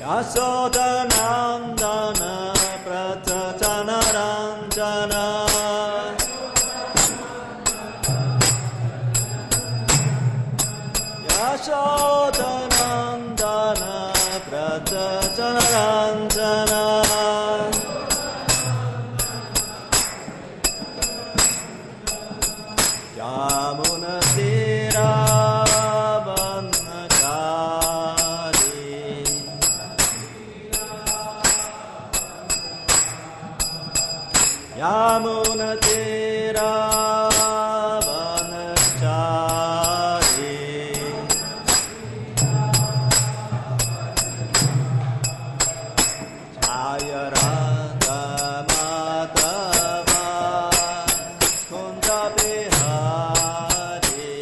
Yashodanandana Pratachanaranjana Yashodanandana Pratachanaranjana Yamunatira Yamunatira Vanachari Jaya Radha Madhava Kunda Bihari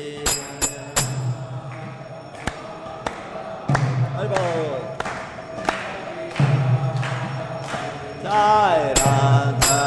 Jaya Radha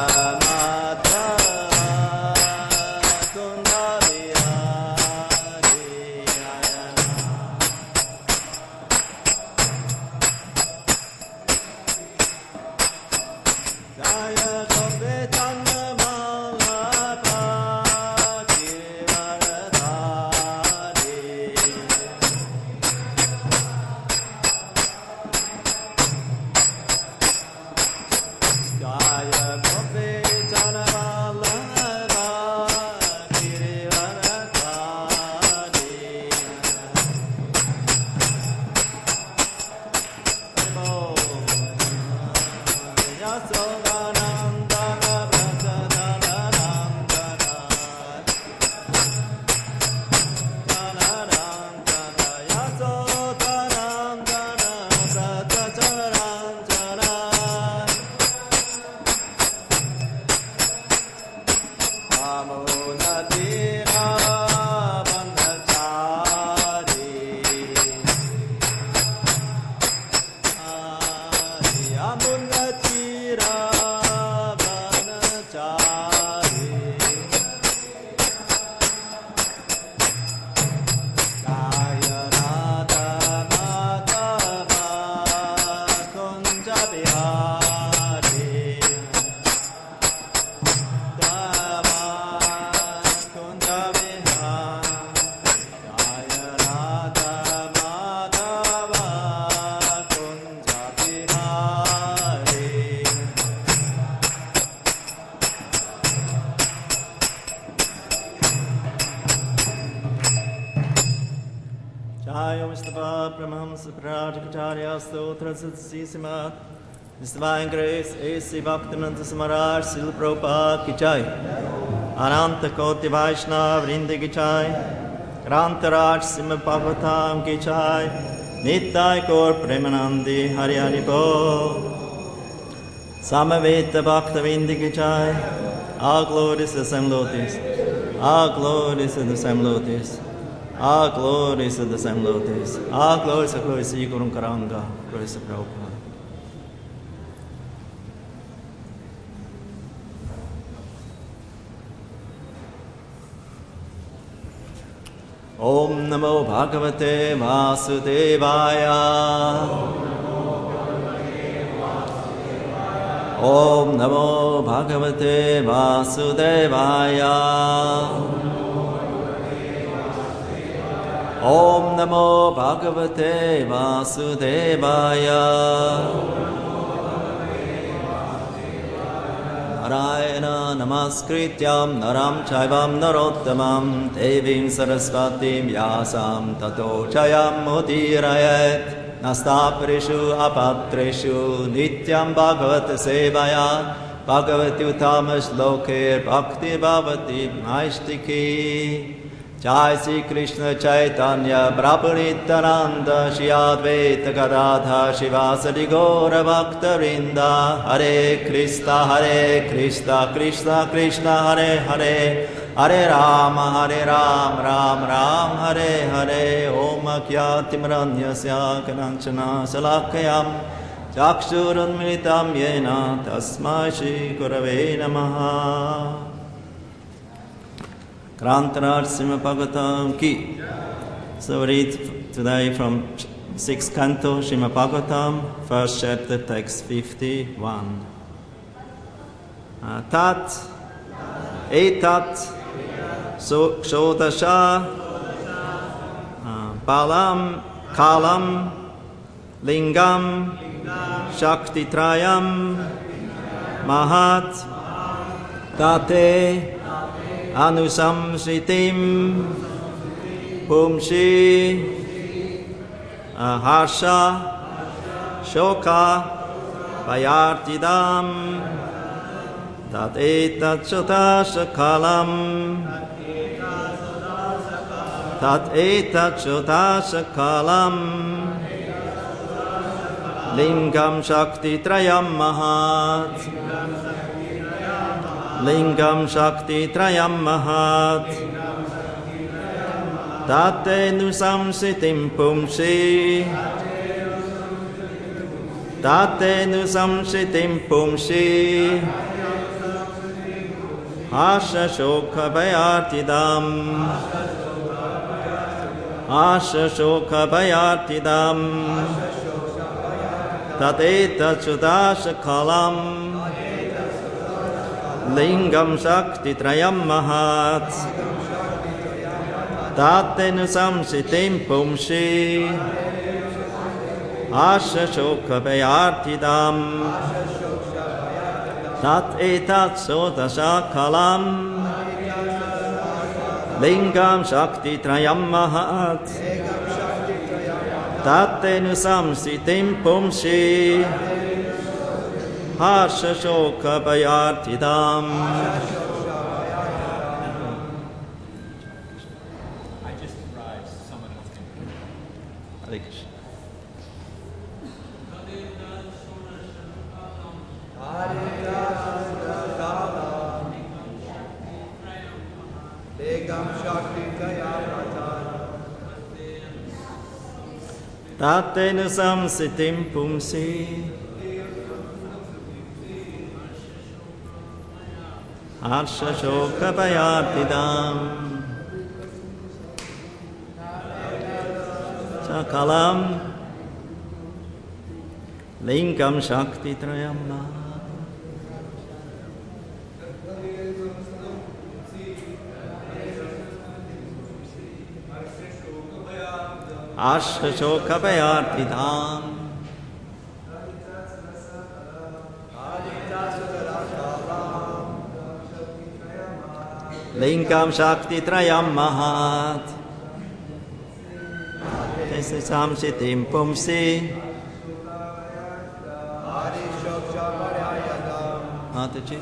His Divine Grace, A.C. Bhaktivinoda Samaraj, Srila Prabhupada ki jai. Ananta Koti Vaishnava Vrindi ki jai. Grantaraj Srimad Bhagavatam ki jai. Nitai Gaur Premanandi Hari Hari Bol. Samaveta Bhaktivinoda ki jai. All glories to the same lotus. All glories to the same lotus. All glories to the same lotus. All glories to Guru Karanga. Glories to Prabhupada. Om Namo Bhagavate Vasudevaya. Om Namo Bhagavate Vasudevaya. Om Namo Bhagavate Vasudevaya. Narayana Namaskrityam Naram Chaivam Narottamam Devim Sarasvatim Yasam Tato Chayam Mudirayet Nastaparishu Apatreshu Nityam Bhagavata Sevaya Bhagavati Utamash Lokir Bhakti Bhavati Maishtiki Jai Sri Krishna Chaitanya Prabhu Nityananda Shri Advaita Gadadhar Shivasadi Gaura Bhaktarinda Hare Krishna Krishna Krishna Hare Hare Hare Rama Ram Ram Hare Hare Om Akyatimranyasya Kananchana Salakayam Chakshurunmilitam Yena Tasmai Shri Gurave Namaha. Grantaraj Srimad Bhagavatam ki. So we read today from 6th Canto, Srimad Bhagavatam, 1st chapter, text 51. Tat, etat, shodasha, balam, kalam, lingam, shaktitrayam, mahat, tate, anusamsitim, pumshi, harsha, shoka, vayartidam, tat etat shodashakalam, tat etat shodashakalam, lingam shakti trayam mahat, lingam shakti trayam mahat, tate nusamsitim pumshi, tate nusamsitim pumshi, asha shoka vayartidam, asha shoka vayartidam, tat etat shodashakalam, lingam shakti trayam mahat, tate nusamsitim pumshi, asha shoka vayartidam, tat etat shodashakalam, lingam shakti trayam mahat, tate nusamsitim pumshi, asha shoka vayartidam. Tate nusamsitim pumsi, harsha shoka vayartidam, shakalam, lingam shakti trayam. Asha shoka vayartidam, lingam shakti trayam mahat, tese samsitim pumsi, Mataji.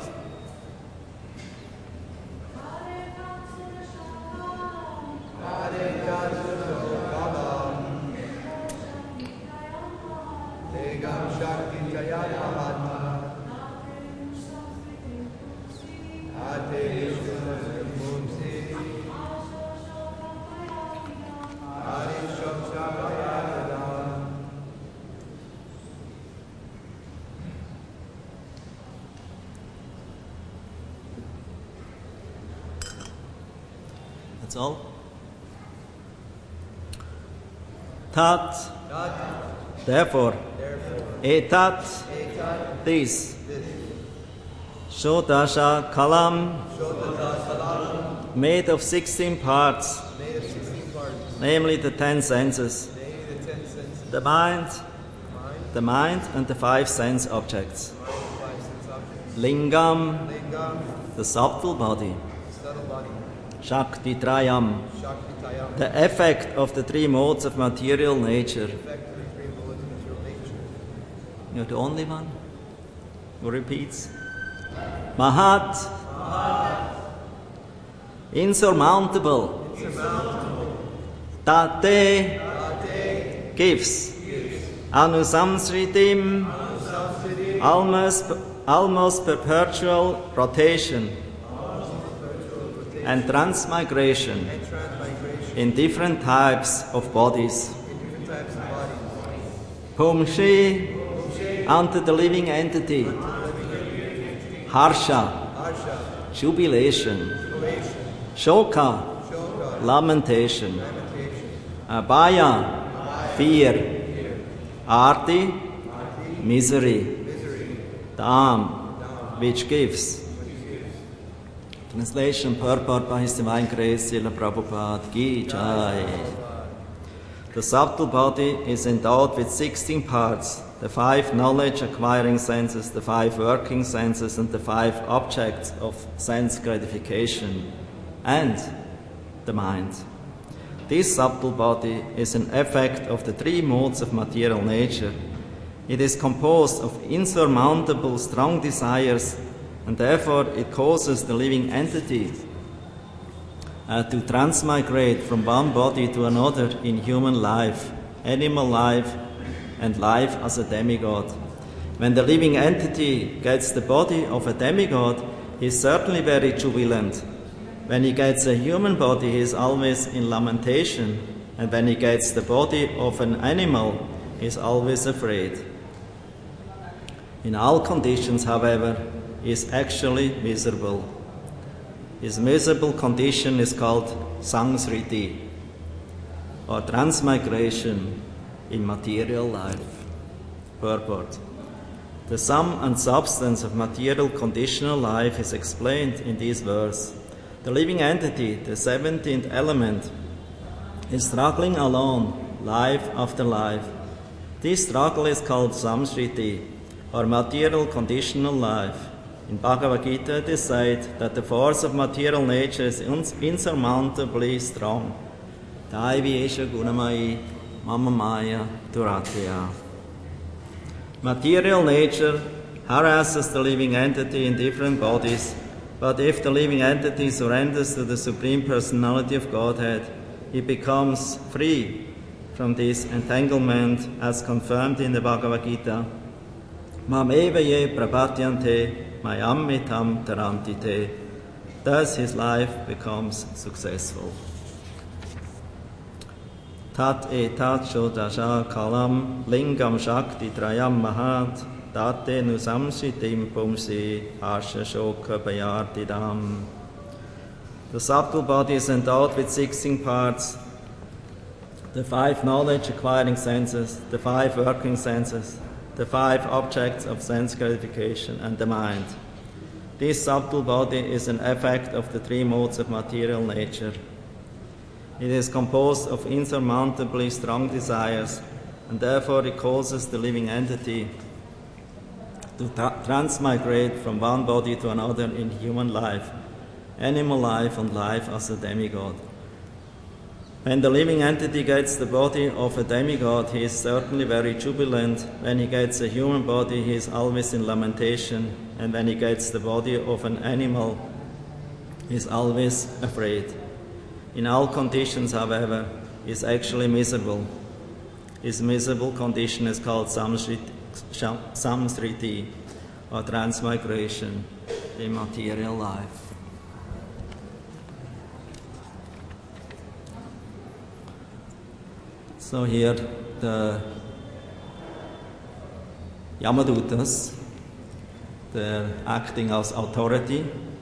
That's all. Tat, therefore, etat, this, shodasha kalam, made of 16 parts, namely the 10 senses, the mind and the 5 sense objects, lingam, the subtle body, Shakti Trayam, the effect of the 3 modes of material nature. You're the only one who repeats. Mahat, insurmountable. Tate, gives. Anusamsritim, almost perpetual rotation and transmigration in different types of bodies. Pumshi, unto the living entity. Harsha, jubilation. Shoka, lamentation. Abhaya, fear. Arti, misery. Dham, which gives. Translation, purport by His Divine Grace, Srila Prabhupada Ki Jai. The subtle body is endowed with 16 parts, the 5 knowledge-acquiring senses, the 5 working senses, and the 5 objects of sense gratification, and the mind. This subtle body is an effect of the 3 modes of material nature. It is composed of insurmountable strong desires, and therefore it causes the living entity to transmigrate from one body to another in human life, animal life, and life as a demigod. When the living entity gets the body of a demigod, he is certainly very jubilant. When he gets a human body, he is always in lamentation, and when he gets the body of an animal, he is always afraid. In all conditions, however, he is actually miserable. His miserable condition is called samsriti, or transmigration in material life. Purport. The sum and substance of material conditional life is explained in this verse. The living entity, the 17th element, is struggling alone, life after life. This struggle is called samsriti, or material conditional life. In Bhagavad Gita it is said that the force of material nature is insurmountably strong. Daivi esha gunamai mama maya duratya. Material nature harasses the living entity in different bodies, but if the living entity surrenders to the Supreme Personality of Godhead, he becomes free from this entanglement as confirmed in the Bhagavad Gita. Mam eva ye prapatyante mayam mitam tarantite. Thus his life becomes successful. Tat etat shodasha kalam lingam shakti trayam mahat tate nusamsitim pumsi asha shoka bayartidam. The subtle body is endowed with 16 parts, the 5 knowledge-acquiring senses, the 5 working senses, the 5 objects of sense gratification, and the mind. This subtle body is an effect of the 3 modes of material nature. It is composed of insurmountably strong desires, and therefore it causes the living entity to transmigrate from one body to another in human life, animal life, and life as a demigod. When the living entity gets the body of a demigod, he is certainly very jubilant. When he gets a human body, he is always in lamentation. And when he gets the body of an animal, he is always afraid. In all conditions, however, he is actually miserable. His miserable condition is called samsriti, or transmigration in material life. So here the Yamadutas, they're acting as authority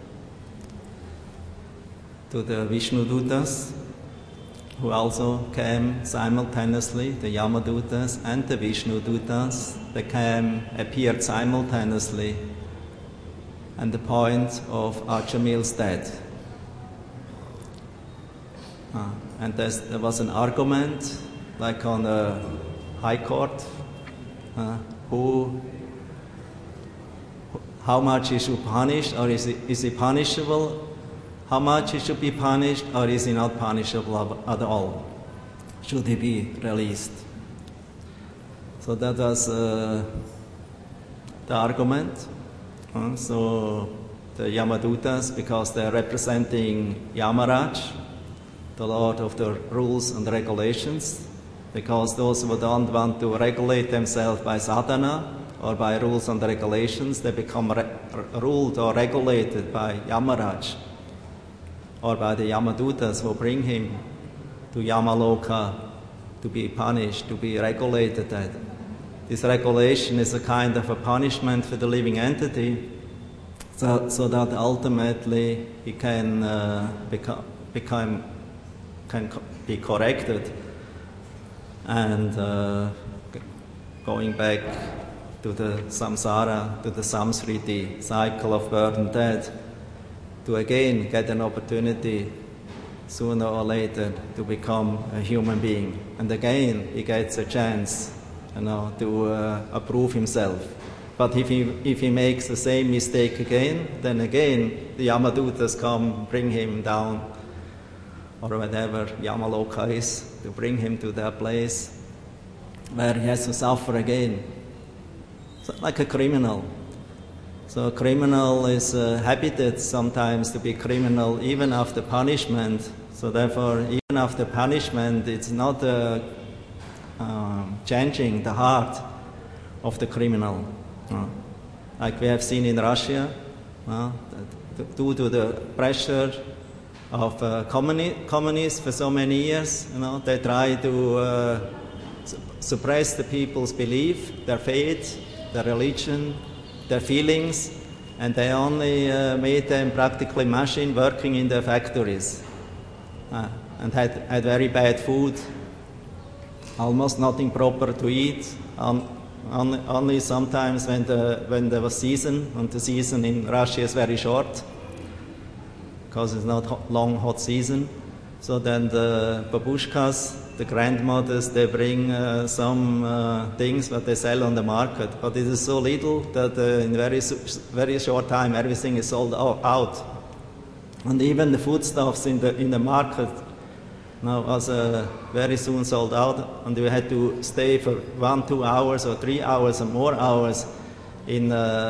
to the Vishnudutas, who also came simultaneously, the Yamadutas and the Vishnudutas. They appeared simultaneously at the point of Ajamil's death. And there was an argument, like on the High Court, how much he should punish, or is he punishable? How much he should be punished, or is he not punishable at all? Should he be released? So that was the argument. So the Yamadutas, because they're representing Yamaraj, the Lord of the rules and regulations, because those who don't want to regulate themselves by sadhana or by rules and regulations, they become ruled or regulated by Yamaraj or by the Yamadutas who bring him to Yamaloka to be punished, to be regulated. This regulation is a kind of a punishment for the living entity, so that ultimately he can be corrected and going back to the samsara, to the samsriti, cycle of birth and death, to again get an opportunity sooner or later to become a human being. And again, he gets a chance, to approve himself. But if he makes the same mistake again, then again the Yamadutas come, bring him down, or whatever Yamaloka is, to bring him to that place where he has to suffer again. So like a criminal. So a criminal is habited sometimes to be criminal even after punishment. So therefore, even after punishment, it's not changing the heart of the criminal. Like we have seen in Russia, due to the pressure of communists for so many years, they try to suppress the people's belief, their faith, their religion, their feelings, and they only made them practically machine working in their factories, and had very bad food, almost nothing proper to eat, only sometimes when there was season, and the season in Russia is very short, because it's not long hot season. So then the babushkas, the grandmothers, they bring some things that they sell on the market, but it is so little that in very short time everything is sold out, and even the foodstuffs in the market now was very soon sold out, and we had to stay for 1, 2 hours or 3 hours or more hours in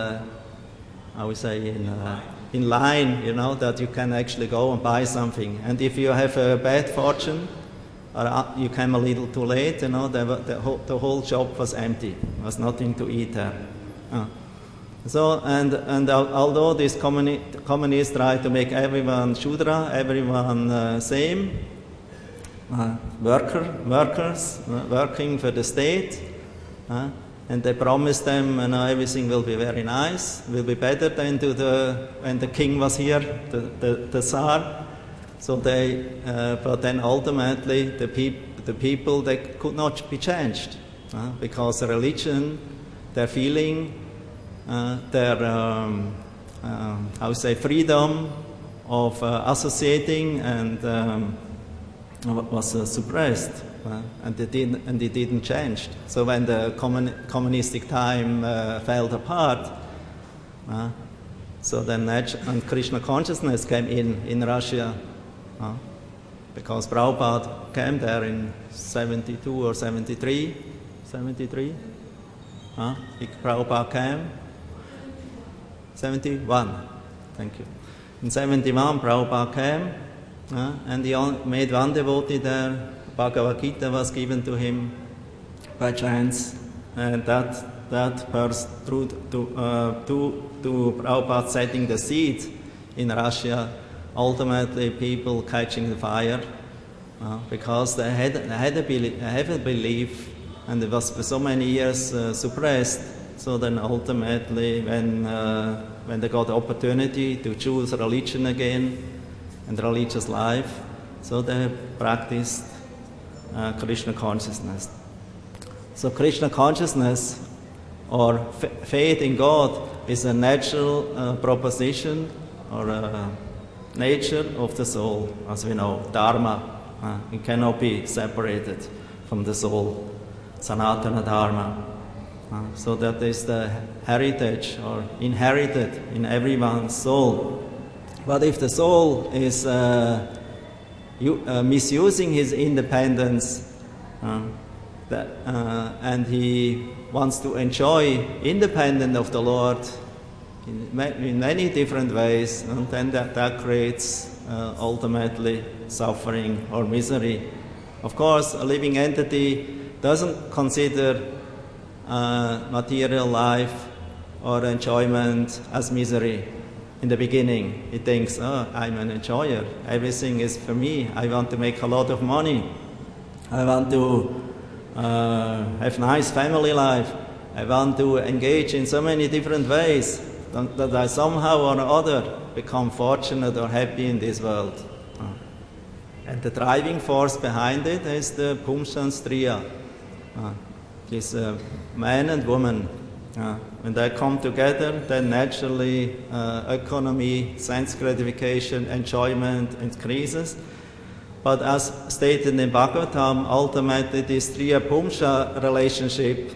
in line, that you can actually go and buy something. And if you have a bad fortune, or you came a little too late, the whole shop was empty. There was nothing to eat there. So, and although these communists try to make everyone Shudra, everyone same, workers working for the state, and they promised them, everything will be very nice, will be better than when the king was here, the Tsar. So but then ultimately the people, they could not be changed, because the religion, their feeling, their freedom of associating and was suppressed, and it didn't change. So when the communistic time fell apart, so then and Krishna consciousness came in Russia, because Prabhupada came there in 72 or 73. Prabhupada came 71. Thank you. In 71, Prabhupada came. And he made one devotee there. Bhagavad Gita was given to him by chance, and that person through to Prabhupada setting the seed in Russia, ultimately people catching the fire, because they had a belief, and it was for so many years suppressed. So then ultimately, when they got the opportunity to choose religion again and religious life, so they practiced Krishna consciousness. So Krishna consciousness or faith in God is a natural proposition or a nature of the soul, as we know, dharma. It cannot be separated from the soul, sanatana dharma. So that is the heritage or inherited in everyone's soul. But if the soul is misusing his independence, and he wants to enjoy independence of the Lord in many different ways, and then that creates ultimately suffering or misery. Of course, a living entity doesn't consider material life or enjoyment as misery. In the beginning, he thinks, I'm an enjoyer. Everything is for me. I want to make a lot of money. I want to have nice family life. I want to engage in so many different ways that I somehow or other become fortunate or happy in this world. And the driving force behind it is the Pumsan Striya. this man and woman, when they come together, then naturally economy, sense gratification, enjoyment increases. But as stated in Bhagavatam, ultimately this Triya-Pumsha relationship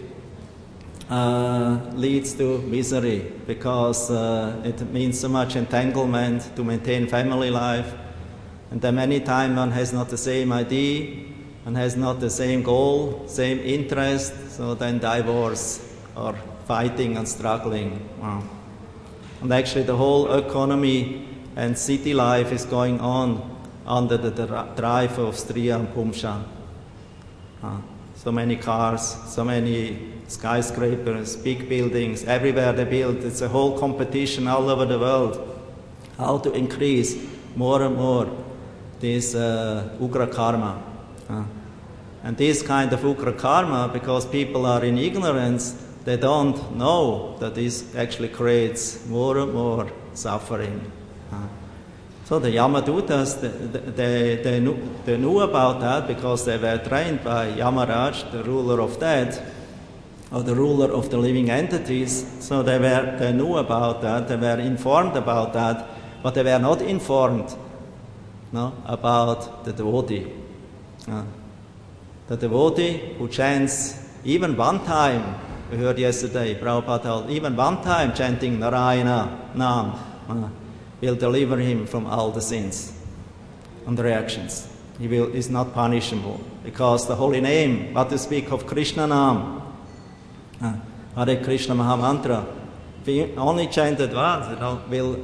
leads to misery, because it means so much entanglement to maintain family life. And then many times one has not the same idea, and has not the same goal, same interest, so then divorce or fighting and struggling. Wow. And actually the whole economy and city life is going on under the drive of Striya and Pumsha. So many cars, so many skyscrapers, big buildings, everywhere they build. It's a whole competition all over the world, how to increase more and more this Ugra karma. And this kind of Ugra karma, because people are in ignorance, they don't know that this actually creates more and more suffering. So the Yamadutas, they knew about that because they were trained by Yamaraj, the ruler of death, or the ruler of the living entities. So they knew about that, they were informed about that, but they were not informed about the devotee. The devotee who chants even one time, we heard yesterday, Prabhupada told, even one time chanting Narayana Nam will deliver him from all the sins and the reactions. He is not punishable, because the holy name, what to speak of Krishna Nam, Hare Krishna Mahamantra, if we only chant it once,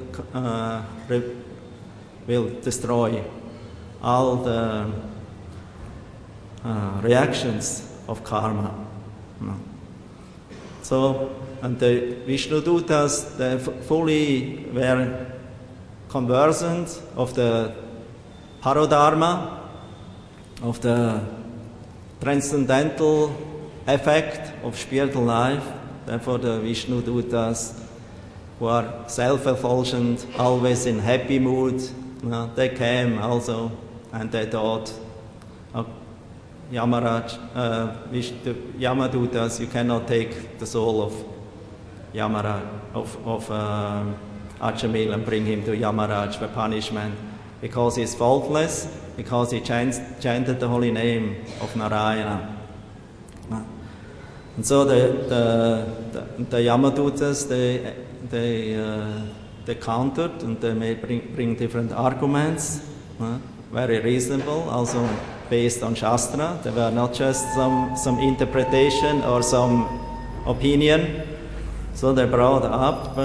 will destroy all the reactions of karma. So, and the Vishnudutas, they fully were conversant of the parodharma, of the transcendental effect of spiritual life. Therefore, the Vishnudutas, who are self-effulgent, always in happy mood, they came also, and they thought, Yamaraj, the Yamadutas, you cannot take the soul of Yamaraj, of Ajamil, and bring him to Yamaraj for punishment, because he is faultless, because he chanted the holy name of Narayana. And so the Yamadutas, they countered, and they may bring different arguments, very reasonable, also based on Shastra. They were not just some interpretation or some opinion. So they brought up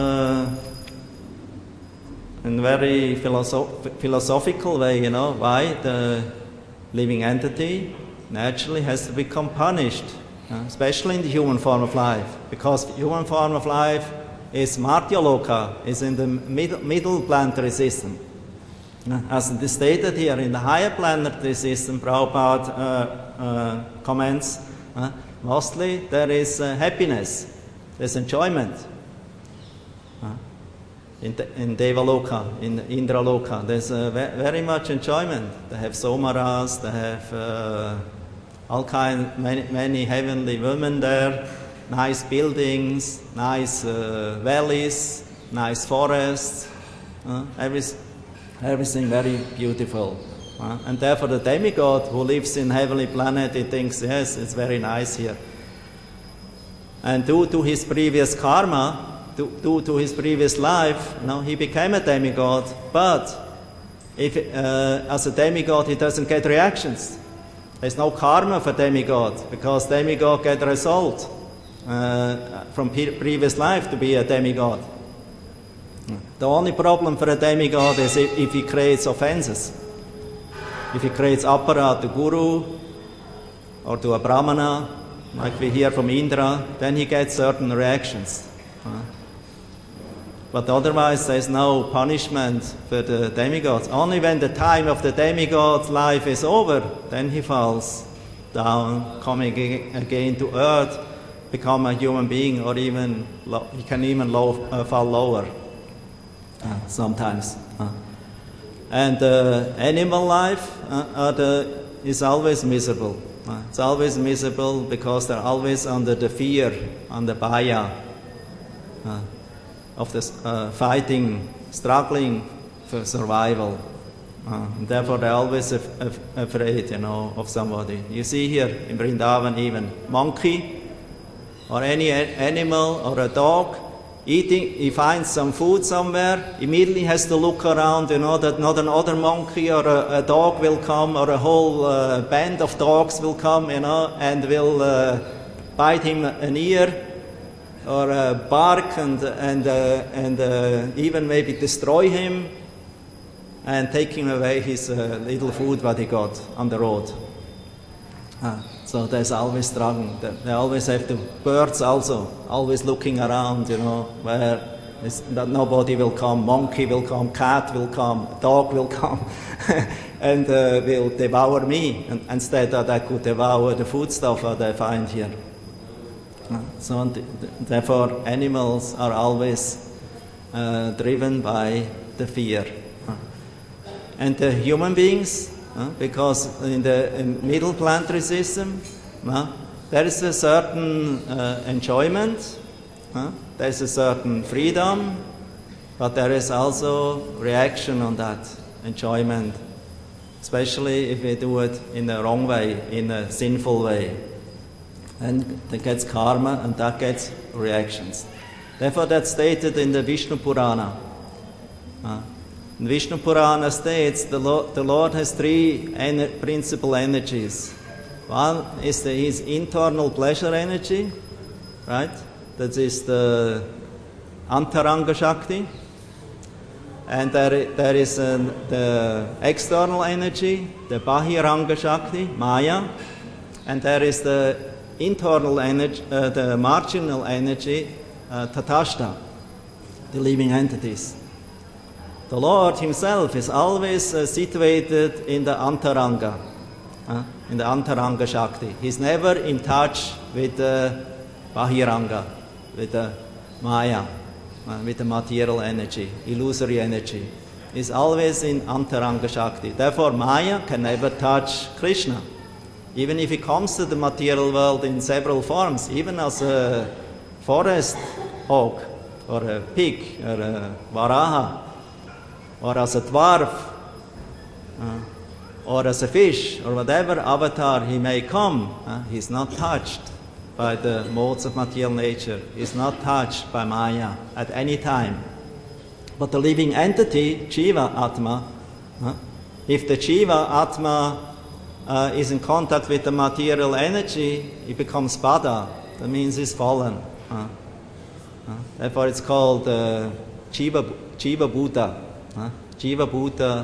in a very philosophical way, why the living entity naturally has to become punished, especially in the human form of life, because human form of life is Martyaloka, is in the middle planetary system. As it is stated here, in the higher planetary system, Prabhupada comments, mostly there is happiness, there's enjoyment. In Devaloka, in Indraloka, there's very much enjoyment. They have somaras, they have many heavenly women there, nice buildings, nice valleys, nice forests, everything very beautiful. And therefore the demigod who lives in heavenly planet, he thinks, yes, it's very nice here. And due to his previous karma, due to his previous life, he became a demigod. But if as a demigod he doesn't get reactions. There's no karma for demigod, because demigod get a result from previous life to be a demigod. The only problem for a demigod is if he creates offenses. If he creates apparat to guru or to a brahmana, like we hear from Indra, then he gets certain reactions. But otherwise there's no punishment for the demigods. Only when the time of the demigod's life is over, then he falls down, coming again to earth, become a human being, or even he can even fall lower sometimes. And animal life is always miserable. It's always miserable because they're always under the fear, under baya, of this fighting, struggling for survival. And therefore they're always afraid, of somebody. You see here in Vrindavan even, monkey or any animal or a dog, eating, he finds some food somewhere, immediately has to look around, that not another monkey or a dog will come, or a whole band of dogs will come, and will bite him an ear, or bark and even maybe destroy him, and taking away his little food what he got on the road. So there's always struggling. They always have the birds also, always looking around, where that nobody will come, monkey will come, cat will come, dog will come, and will devour me, instead that I could devour the foodstuff that I find here. So therefore animals are always driven by the fear. And the human beings, because in the middle planetary system, there is a certain enjoyment, there is a certain freedom, but there is also reaction on that enjoyment, especially if we do it in the wrong way, in a sinful way. And that gets karma, and that gets reactions. Therefore that's stated in the Vishnu Purana. In Vishnu Purana states the Lord has three principal energies. One is his internal pleasure energy, right? That is the Antaranga Shakti. And there is the external energy, the Bahiranga Shakti, Maya. And there is the internal energy, the marginal energy, Tatashta, the living entities. The Lord himself is always situated in the Antaranga, in the Antaranga Shakti. He's never in touch with the Bahiranga, with the Maya, with the material energy, illusory energy. He's always in Antaranga Shakti. Therefore Maya can never touch Krishna. Even if he comes to the material world in several forms, even as a forest hog, or a pig, or a varaha, or as a dwarf, or as a fish, or whatever avatar he may come, he's not touched by the modes of material nature. He's not touched by Maya at any time. But the living entity, Jiva Atma, if the Jiva Atma is in contact with the material energy, it becomes Bada. That means he's fallen. Therefore it's called Jiva Bhuta. Jiva Bhuta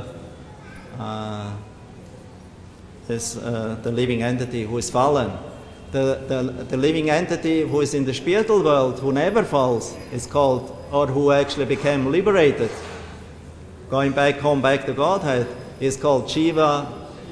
is the living entity who is fallen. The living entity who is in the spiritual world, who never falls, is called, or who actually became liberated, going back home, back to Godhead, is called Jiva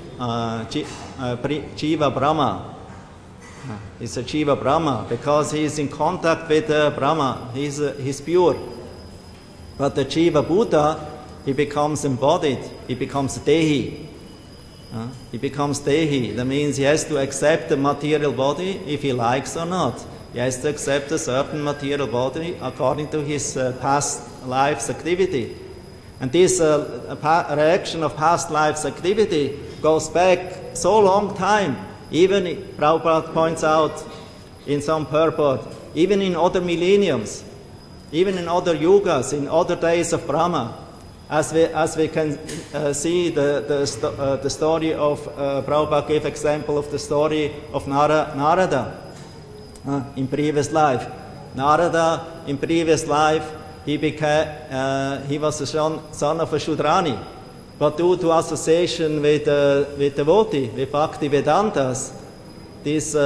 Brahma. He's a Jiva Brahma because he is in contact with Brahma. He's pure. But the Jiva Bhuta, he becomes embodied, he becomes Dehi. He becomes Dehi. That means he has to accept the material body if he likes or not. He has to accept a certain material body according to his past life's activity. And this reaction of past life's activity goes back so long time. Even, Prabhupada points out in some purport, even in other millenniums, even in other yugas, in other days of Brahma, as we can see the story of Prabhupada gave example of the story of Narada in previous life. Narada in previous life he was a son of a Shudrani, but due to association with devotee, with Bhakti Vedantas, this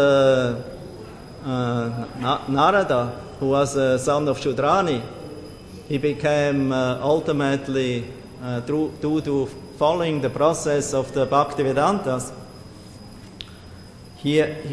Narada, who was a son of Shudrani, he became ultimately, due to following the process of the Bhakti Vedantas, he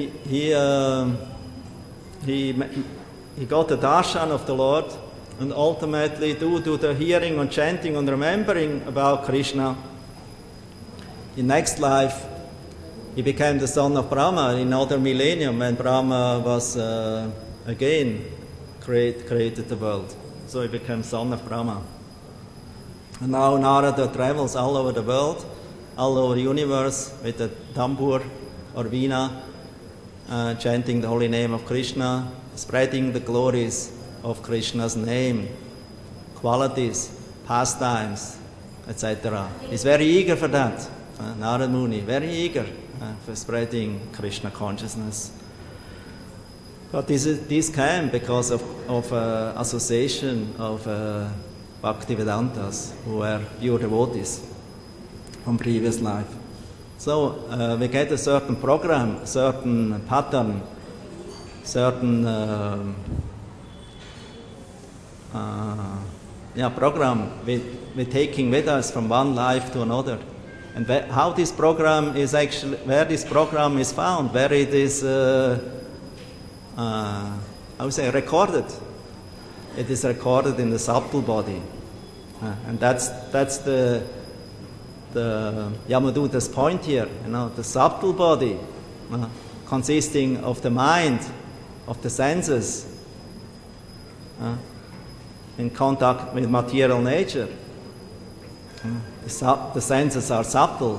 got the darshan of the Lord, and ultimately, due to the hearing and chanting and remembering about Krishna, in next life, he became the son of Brahma in another millennium when Brahma was again created the world. So he became son of Brahma. And now Narada travels all over the world, all over the universe with a tambur or veena, chanting the holy name of Krishna, spreading the glories of Krishna's name, qualities, pastimes, etc. He's very eager for that, Narada Muni, very eager for spreading Krishna consciousness. But this came because of association of Bhaktivedantas, who were pure devotees from previous life. So we get a certain program, certain pattern, certain program we're taking with us from one life to another. And how this program is actually, where this program is found, where it is, recorded. It is recorded in the subtle body. And that's the Yamaduta's point here, the subtle body, consisting of the mind, of the senses, in contact with material nature. The senses are subtle.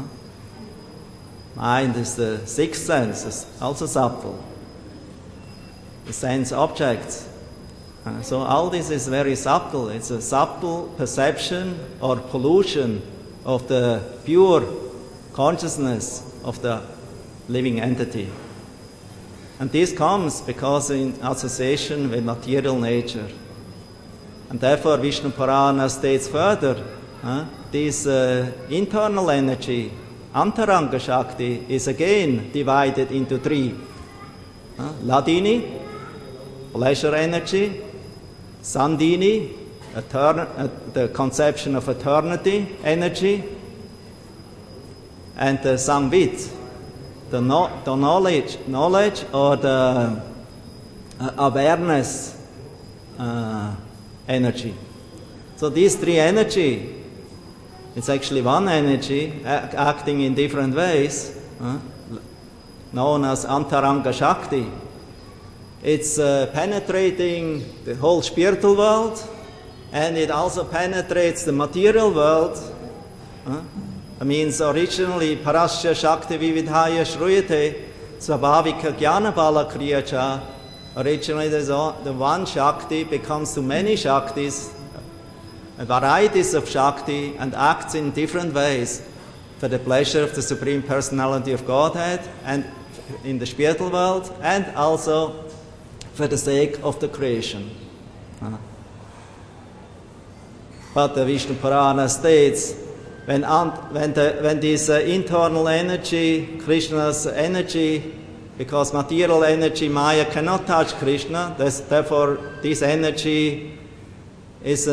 Mind is the sixth sense, is also subtle. The sense objects. So all this is very subtle. It's a subtle perception or pollution of the pure consciousness of the living entity. And this comes because in association with material nature. And therefore Vishnu Purana states further, this internal energy, Antaranga Shakti, is again divided into three. Ladini, pleasure energy, Sandini, the conception of eternity energy, and the Samvit, the knowledge or the awareness energy. So these three energy, it's actually one energy acting in different ways, known as Antaranga Shakti. It's penetrating the whole spiritual world, and it also penetrates the material world. It means originally Parasya Shakti Vividhaya Shruyate Svabhavika Jnana Bala Kriyacha. Originally the one Shakti becomes to many Shaktis, varieties of Shakti, and acts in different ways for the pleasure of the Supreme Personality of Godhead and in the spiritual world, and also for the sake of the creation. But the Vishnu Purana states, when this internal energy, Krishna's energy, because material energy, Maya, cannot touch Krishna, therefore this energy is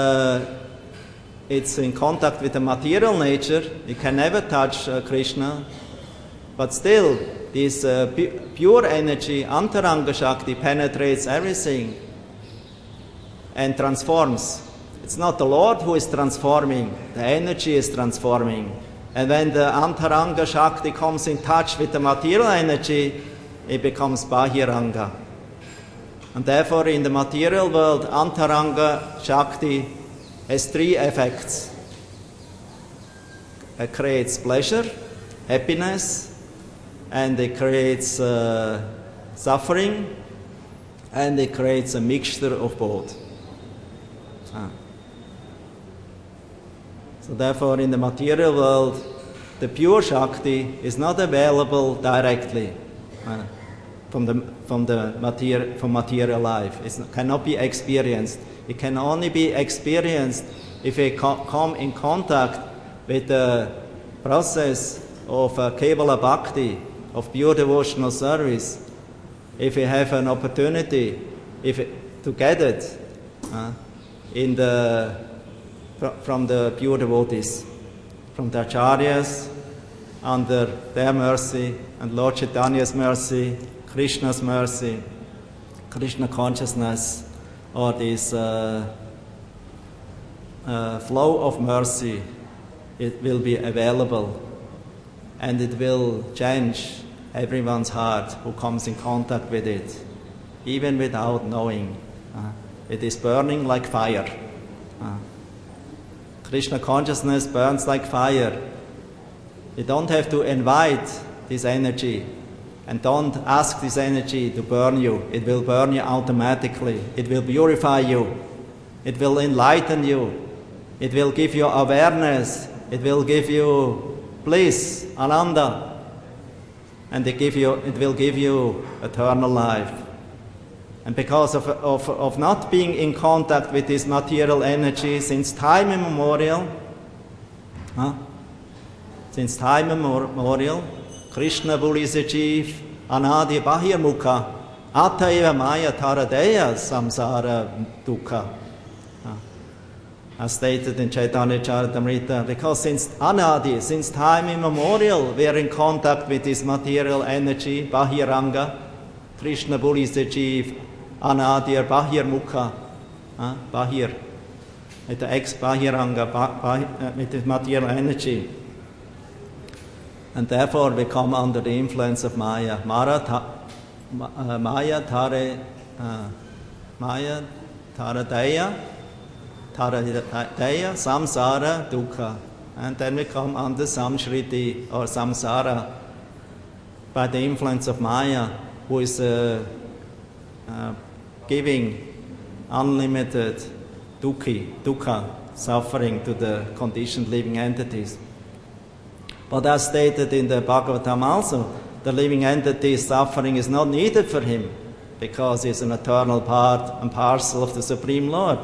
it's in contact with the material nature. It can never touch Krishna. But still, this pure energy, Antaranga Shakti, penetrates everything and transforms. It's not the Lord who is transforming, the energy is transforming. And when the Antaranga Shakti comes in touch with the material energy, it becomes Bahiranga. And therefore, in the material world, Antaranga Shakti has three effects. It creates pleasure, happiness, and it creates suffering, and it creates a mixture of both. So therefore, in the material world, the pure Shakti is not available directly from material life. It cannot be experienced. It can only be experienced if we come in contact with the process of Kevala Bhakti, of pure devotional service. If we have an opportunity, to get it from the pure devotees, from the acharyas, under their mercy, and Lord Chaitanya's mercy, Krishna's mercy, Krishna consciousness, or this flow of mercy, it will be available. and it will change everyone's heart who comes in contact with it, even without knowing. It is burning like fire. Krishna consciousness burns like fire. You don't have to invite this energy, and don't ask this energy to burn you. It will burn you automatically. It will purify you. It will enlighten you. It will give you awareness. It will give you bliss, ananda. And it will give you eternal life. And because of not being in contact with this material energy since time immemorial, Krishna Bulis achieve Anadi Bahirmukha Ataiva Maya Taradeya Samsara Dukkha. As stated in Chaitanya Charitamrita, because since Anadi, since time immemorial, we are in contact with this material energy, Bahiranga. Krishna Bulis achieve Anadi or Bahirmukha, Bahir, with the ex-Bahiranga, with the material energy. And therefore we come under the influence of Maya. Maya Taradaya, Samsara, Dukkha. And then we come under Samshriti or Samsara by the influence of Maya, who is giving unlimited dukkha, suffering to the conditioned living entities. But as stated in the Bhagavatam also, the living entity's suffering is not needed for him, because he's an eternal part and parcel of the Supreme Lord.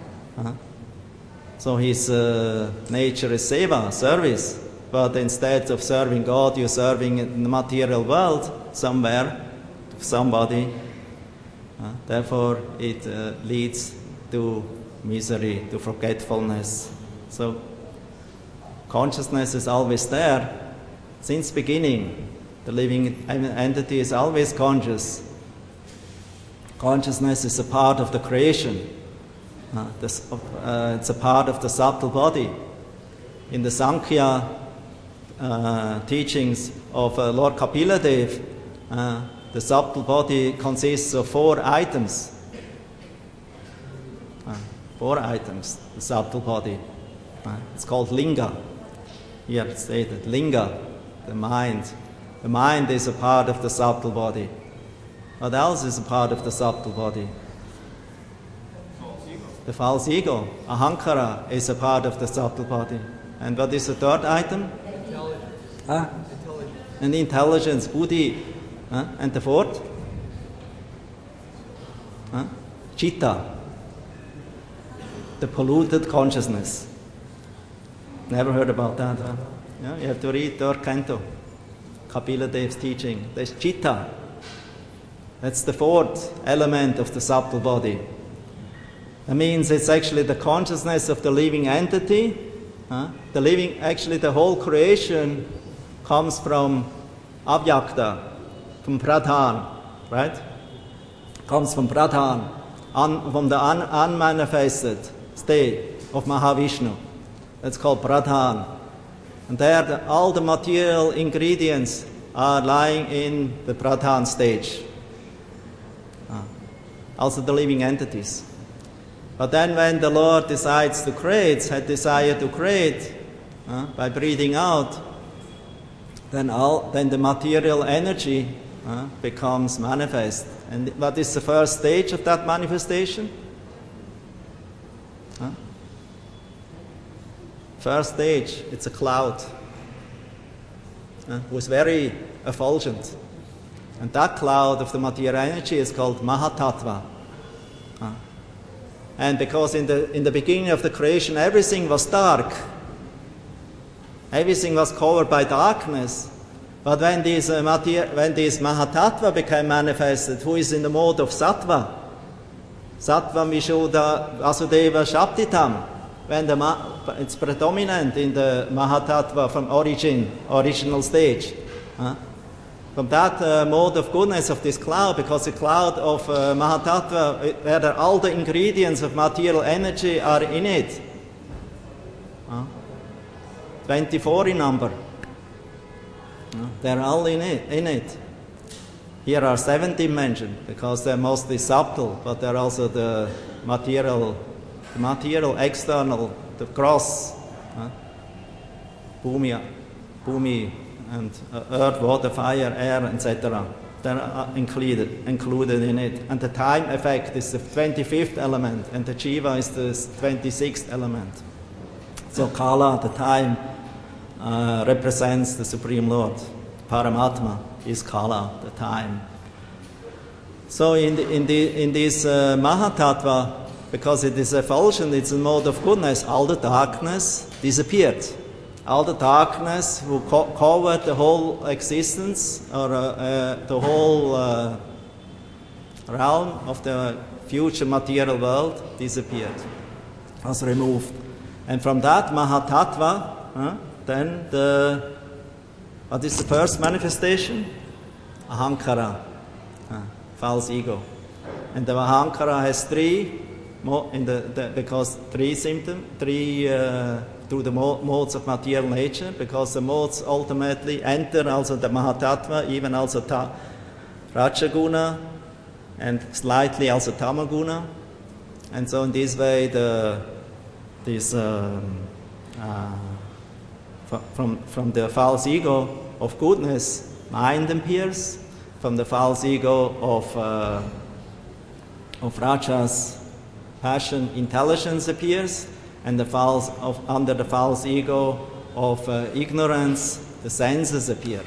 So his nature is seva, service. But instead of serving God, you're serving in the material world somewhere, to somebody. Therefore, it leads to misery, to forgetfulness. So consciousness is always there. Since beginning, the living entity is always conscious. Consciousness is a part of the creation. It's a part of the subtle body. In the Sankhya teachings of Lord Kapila Dev, the subtle body consists of 4 items. 4 items, the subtle body. It's called linga. Here it's stated, linga, the mind. The mind is a part of the subtle body. What else is a part of the subtle body? The false ego, ahankara, is a part of the subtle body. And what is the 3rd item? Intelligence. And intelligence, buddhi. And the 4th? Chitta, the polluted consciousness. Never heard about that, huh? Yeah, you have to read 3rd canto, Kapila Dev's teaching. There's chitta. That's the 4th element of the subtle body. That means it's actually the consciousness of the living entity. The whole creation comes from avyakta, from pradhan, right? Comes from pradhan, from the unmanifested state of Mahavishnu. That's called pradhan. And there all the material ingredients are lying in the pradhan stage. Also the living entities. But then when the Lord decides to create, had desire to create, by breathing out, then the material energy becomes manifest. And what is the first stage of that manifestation? First stage, it's a cloud. It was very effulgent. And that cloud of the material energy is called Mahatattva. And because in the beginning of the creation everything was dark, everything was covered by darkness. But when this Mahatattva became manifested, who is in the mode of Sattva, Sattva Vishuddha Vasudeva Shaptitam, when it's predominant in the Mahatattva from original stage. From that mode of goodness of this cloud, because the cloud of Mahatattva, where all the ingredients of material energy are in it. 24 in number. They're all in it. Here are 17 mentioned because they're mostly subtle, but they're also the material external, the gross, bhumi and earth, water, fire, air, etc. They're included in it. And the time effect is the 25th element, and the jiva is the 26th element. So Kala, the time, represents the Supreme Lord. Paramatma is Kala, the time. So in this Mahatattva, because it is effulsion, it's a mode of goodness, all the darkness disappeared. All the darkness who covered the whole existence or the whole realm of the future material world disappeared, was removed. And from that Mahatattva, then what is the first manifestation? Ahankara, false ego. And the Ahankara has three, because three symptoms, through the modes of material nature, because the modes ultimately enter also the Mahatattva, even also Rajaguna, and slightly also Tamaguna. And so in this way, from the false ego of goodness, mind appears. From the false ego of Rajas, passion, intelligence appears. And under the false ego of ignorance, the senses appear.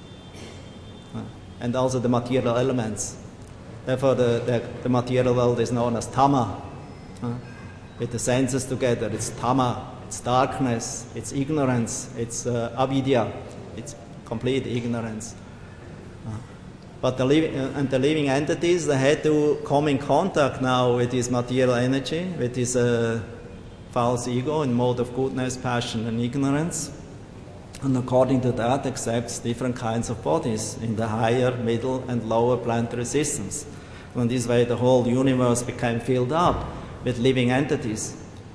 And also the material elements. Therefore, the material world is known as Tama. With the senses together, it's Tama, it's darkness, it's ignorance, it's avidya, it's complete ignorance. But the living entities, they had to come in contact now with this material energy, with this false ego in mode of goodness, passion, and ignorance, and according to that accepts different kinds of bodies in the higher, middle, and lower planetary systems. And in this way, the whole universe became filled up with living entities.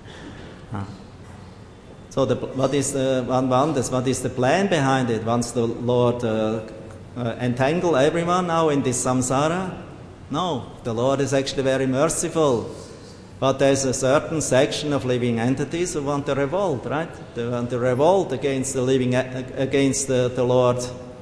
So, what is the plan behind it? Once the Lord entangle everyone now in this samsara? No, the Lord is actually very merciful. But there's a certain section of living entities who want to revolt, right? They want to revolt against the Lord.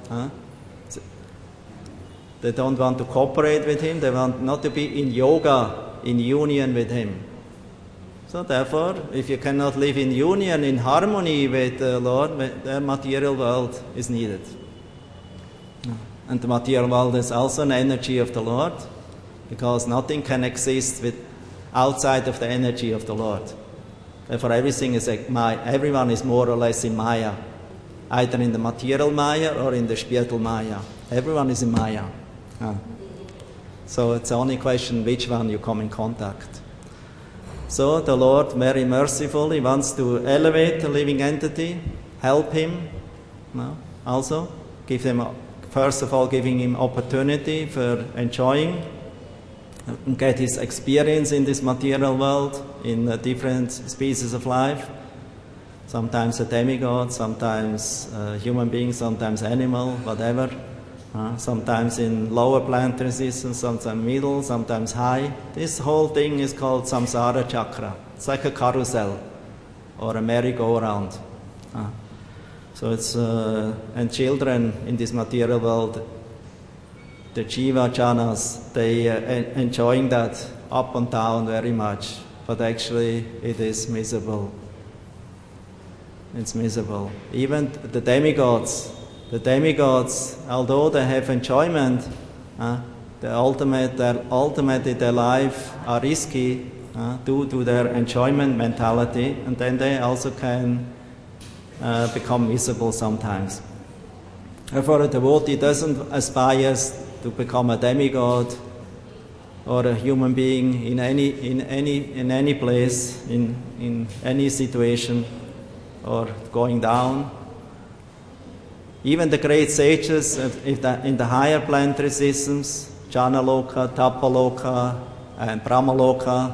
They don't want to cooperate with Him. They want not to be in yoga, in union with Him. So therefore, if you cannot live in union, in harmony with the Lord, the material world is needed. And the material world is also an energy of the Lord, because nothing can exist outside of the energy of the Lord. Therefore, everyone is more or less in Maya, either in the material Maya or in the spiritual Maya. Everyone is in Maya. So it's the only question which one you come in contact. So the Lord very mercifully wants to elevate the living entity, help him, also first of all giving him opportunity for enjoying and get his experience in this material world, in different species of life. Sometimes a demigod, sometimes a human being, sometimes animal, whatever. Sometimes in lower planetary systems, sometimes middle, sometimes high. This whole thing is called samsara chakra. It's like a carousel or a merry-go-round. So it's and children in this material world, the jiva jhanas, they enjoying that up and down very much, but actually it is miserable. It's miserable. Even the demigods, although they have enjoyment, ultimately their life are risky due to their enjoyment mentality, and then they also can become miserable sometimes. Therefore, a devotee doesn't aspire to become a demigod or a human being in any place, in any situation, or going down. Even the great sages in the higher planetary systems, Janaloka, Tapaloka, and Brahmaloka,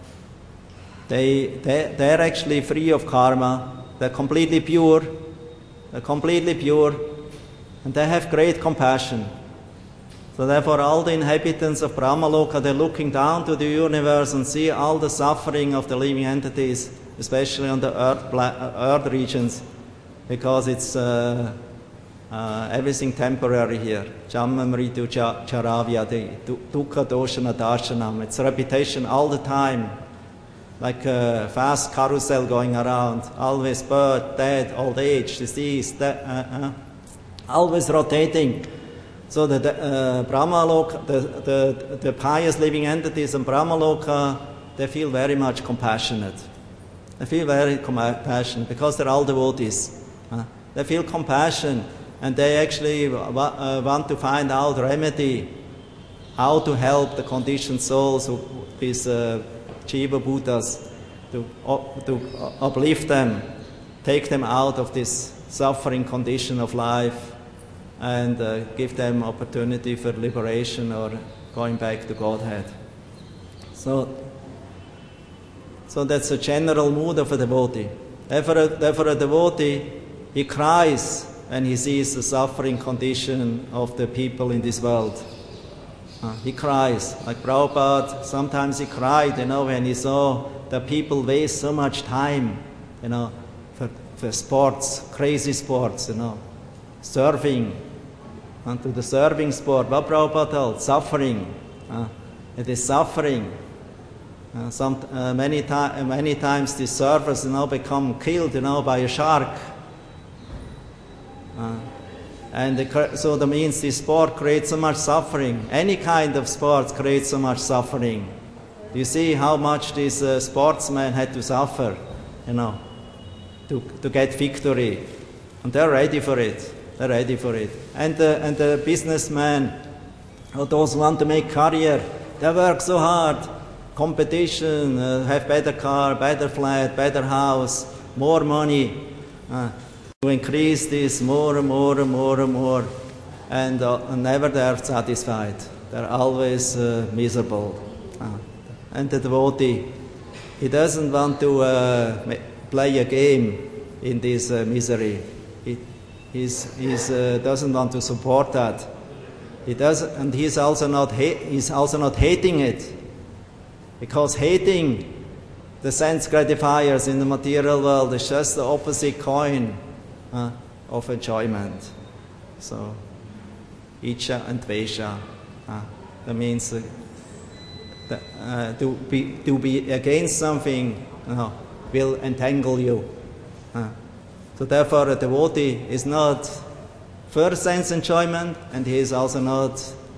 they're actually free of karma. They're completely pure. And they have great compassion. So therefore all the inhabitants of Brahmaloka, they're looking down to the universe and see all the suffering of the living entities, especially on the earth regions, because it's everything temporary here. Jammamritu charavyadi, dukkha doshana darshanam. It's repetition all the time, like a fast carousel going around. Always birth, death, old age, disease, always rotating. So the Brahmaloka, the pious living entities in Brahmaloka, they feel very much compassionate. They feel very compassionate because they're all devotees. They feel compassion, and they actually want to find out remedy, how to help the conditioned souls, these Jiva Buddhas, to uplift them, take them out of this suffering condition of life, and give them opportunity for liberation or going back to Godhead. So that's a general mood of a devotee. Therefore a devotee, he cries when he sees the suffering condition of the people in this world. He cries. Like Prabhupada, sometimes he cried, when he saw the people waste so much time, for sports, crazy sports, surfing, to the surfing sport. What Prabhupada told? Suffering. It is suffering. Many times the surfers, become killed, by a shark. So that means this sport creates so much suffering. Any kind of sports creates so much suffering. You see how much these sportsmen had to suffer, to get victory. And they're ready for it. They're ready for it. And the businessmen, or those who want to make career, they work so hard. Competition, have better car, better flat, better house, more money. To increase this more and more and more and more. And never they're satisfied. They're always miserable. And the devotee, he doesn't want to play a game in this misery. He doesn't want to support that. He does, and he's also not hating it, because hating the sense gratifiers in the material world is just the opposite coin of enjoyment. So, Icha and Dvesha, that means to be against something will entangle you. So therefore a devotee is not for sense enjoyment, and he is also not,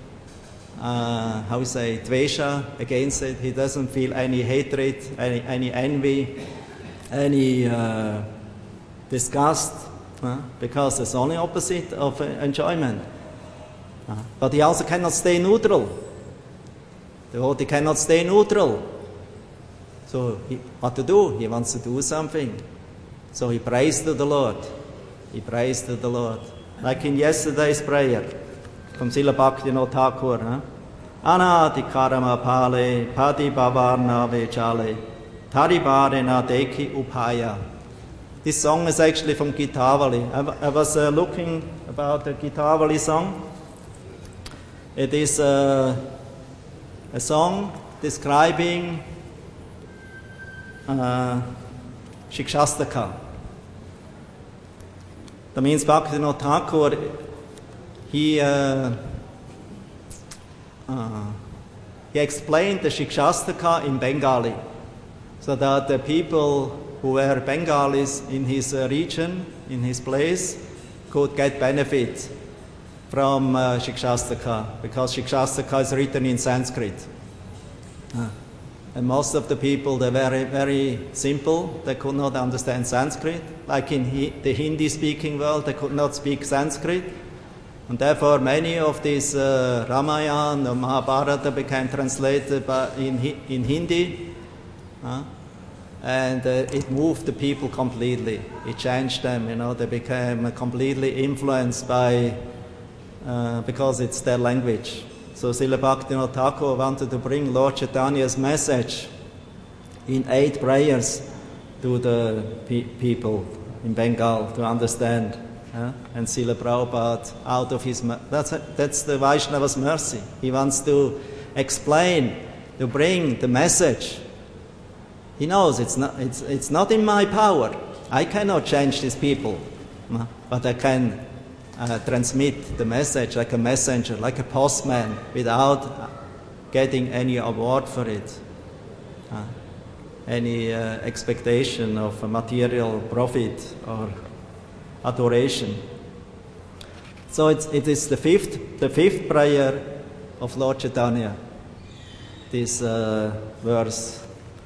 Dvesha, against it. He doesn't feel any hatred, any envy, any disgust, because it's only opposite of enjoyment. But he also cannot stay neutral. The devotee cannot stay neutral. So what to do? He wants to do something. So he prays to the Lord. He prays to the Lord. Like in yesterday's prayer from Srila Bhaktivinoda Thakur. Anati karama pale, pati bhavarna vechale, taribare na deki upaya. This song is actually from Gitavali. I was looking about the Gitavali song. It is a song describing Shikshastaka. That means Bhaktivinoda Thakur, he explained the Shikshastaka in Bengali, so that the people who were Bengalis in his region, in his place, could get benefit from Shikshastaka, because Shikshastaka is written in Sanskrit. And most of the people, they're very, very simple. They could not understand Sanskrit. Like in the Hindi-speaking world, they could not speak Sanskrit. And therefore, many of these Ramayana or Mahabharata became translated in Hindi. And it moved the people completely. It changed them, They became completely influenced by, because it's their language. So Srila Bhaktivinoda Thakur wanted to bring Lord Chaitanya's message in 8 prayers to the people in Bengal to understand. And Srila Prabhupada, out of his, that's the Vaishnava's mercy. He wants to explain, to bring the message. He knows it's not in my power. I cannot change these people, but I can transmit the message like a messenger, like a postman, without getting any award for it, any expectation of a material profit or adoration. So it is the fifth prayer of Lord Chaitanya. This verse,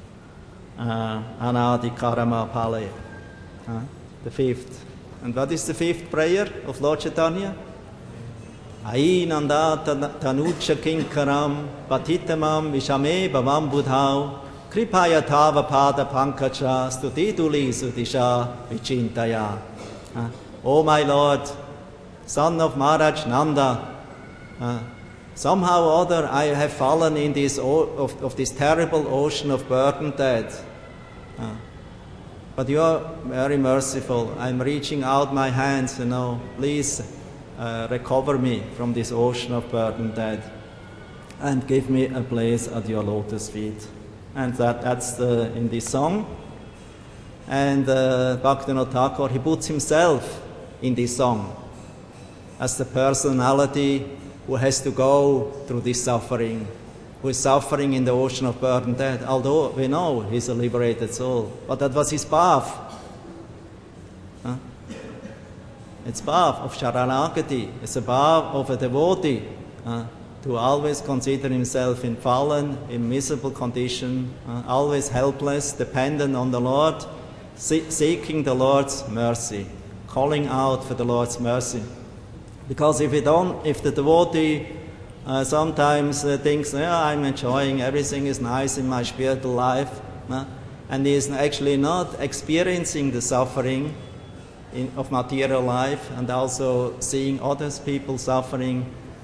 Anadi Karama Pale, the fifth. And what is the fifth prayer of Lord Chaitanya? Ainanda tanucha kinkaram patitamam vishame bhavam budhau kripaya tava pada pankacha stutituli sutisha vichintaya. Oh my Lord, son of Maharaj Nanda, somehow or other I have fallen in this of this terrible ocean of birth and death. But you are very merciful. I'm reaching out my hands, please recover me from this ocean of birth and death and give me a place at your lotus feet. And that's in this song. And Bhaktivinoda Thakur, he puts himself in this song as the personality who has to go through this suffering, who is suffering in the ocean of birth and death, although we know he's a liberated soul. But that was his path. It's path of Sharanagati. It's a path of a devotee to always consider himself in fallen, in miserable condition, always helpless, dependent on the Lord, seeking the Lord's mercy, calling out for the Lord's mercy. Because if the devotee sometimes thinks, I'm enjoying, everything is nice in my spiritual life, and he is actually not experiencing the suffering of material life and also seeing other people suffering,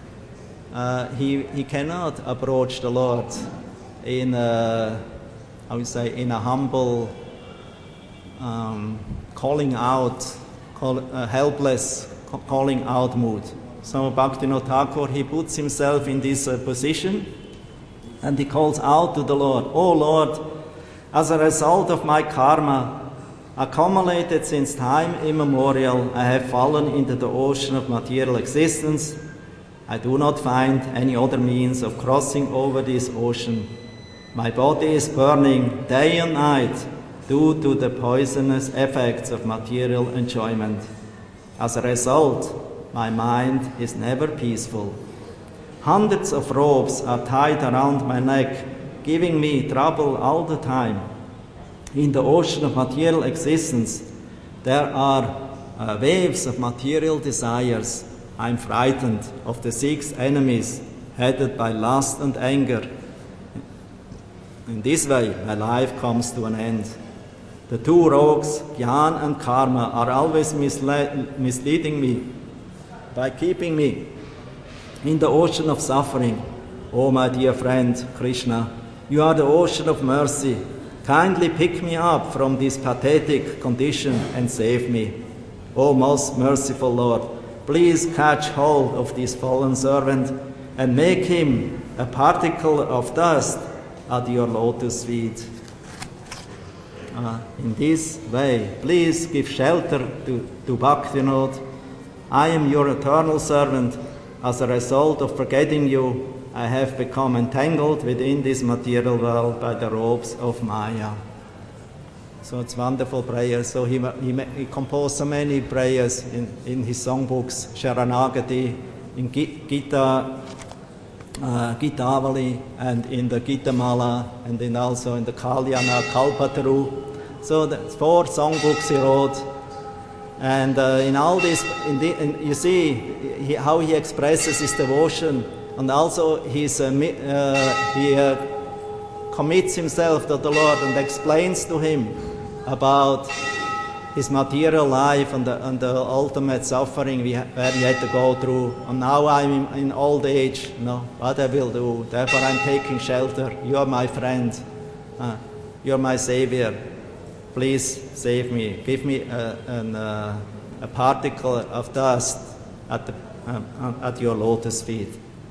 he cannot approach the Lord in a humble, calling out, helpless calling out mood. So Bhaktivinoda Thakur, he puts himself in this position and he calls out to the Lord, Oh Lord, as a result of my karma, accumulated since time immemorial, I have fallen into the ocean of material existence. I do not find any other means of crossing over this ocean. My body is burning day and night due to the poisonous effects of material enjoyment. As a result, my mind is never peaceful. Hundreds of ropes are tied around my neck, giving me trouble all the time. In the ocean of material existence, there are waves of material desires. I am frightened of the 6 enemies headed by lust and anger. In this way, my life comes to an end. The 2 rogues, Jnana and Karma, are always misleading me by keeping me in the ocean of suffering. Oh, my dear friend, Krishna, you are the ocean of mercy. Kindly pick me up from this pathetic condition and save me. Oh, most merciful Lord, please catch hold of this fallen servant and make him a particle of dust at your lotus feet. In this way, please give shelter to Bhaktivinoda. I am your eternal servant. As a result of forgetting you, I have become entangled within this material world by the ropes of Maya. So it's wonderful prayer. So he composed so many prayers in his songbooks, Sharanagati, in Gitavali, and in the Gitamala, and then also in the Kalyana, Kalpataru. So that's 4 songbooks he wrote. And in all this, you see how he expresses his devotion, and also he commits himself to the Lord and explains to him about his material life and the ultimate suffering where he had to go through. And now I'm in old age, what I will do. Therefore I'm taking shelter. You are my friend. You are my savior. Please save me. Give me a particle of dust at your lotus feet.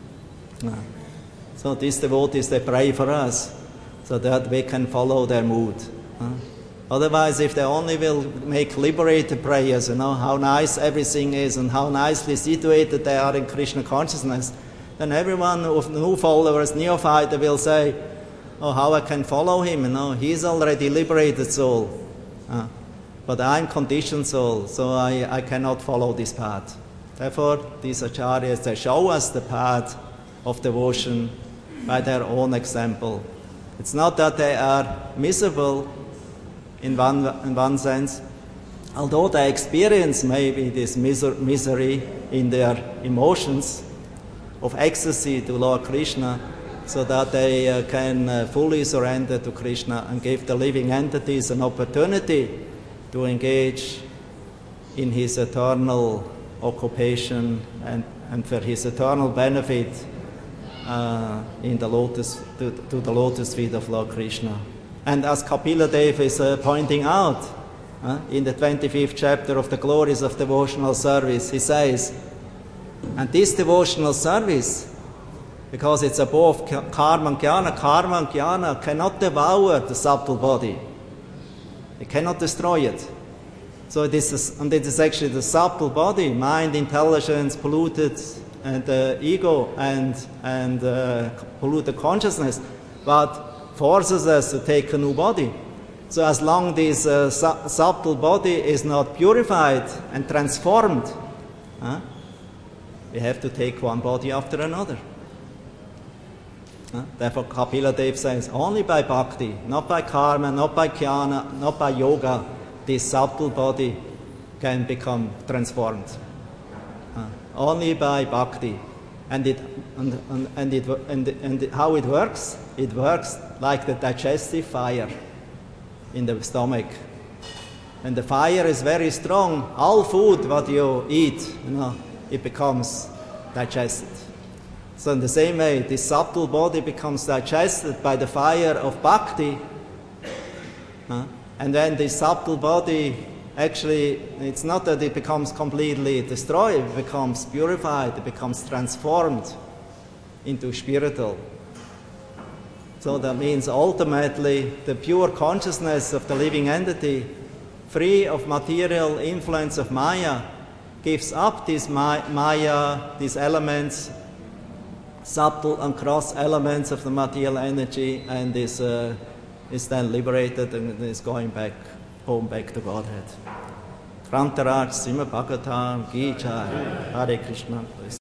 So these devotees, they pray for us so that we can follow their mood. Otherwise, if they only will make liberated prayers, how nice everything is and how nicely situated they are in Krishna consciousness, then everyone of new followers, neophyte, will say, oh, how I can follow him, he's already liberated soul. But I'm conditioned soul, so I cannot follow this path. Therefore, these acharyas, they show us the path of devotion by their own example. It's not that they are miserable in one sense, although they experience maybe this misery in their emotions of ecstasy to Lord Krishna, so that they can fully surrender to Krishna and give the living entities an opportunity to engage in his eternal occupation and for his eternal benefit in the lotus to the lotus feet of Lord Krishna. And as Kapila Dev is pointing out in the 25th chapter of the Glories of Devotional Service, he says, and this devotional service, because it's above karma and jnana cannot devour the subtle body. It cannot destroy it. So it is actually the subtle body, mind, intelligence, polluted, and ego and polluted consciousness, but forces us to take a new body. So as long this subtle body is not purified and transformed, we have to take one body after another. Therefore Kapila Dev says, only by bhakti, not by karma, not by jnana, not by yoga, this subtle body can become transformed. Only by bhakti. And how it works? It works like the digestive fire in the stomach. When the fire is very strong, all food what you eat, it becomes digested. So in the same way, this subtle body becomes digested by the fire of bhakti. And then this subtle body, actually, it's not that it becomes completely destroyed, it becomes purified, it becomes transformed into spiritual. So that means ultimately the pure consciousness of the living entity, free of material influence of Maya, gives up this Maya, these elements, subtle and gross elements of the material energy, and is then liberated and is going home back to Godhead. Grantaraj Srimad Bhagavatam Ki Jai. Hare Krishna.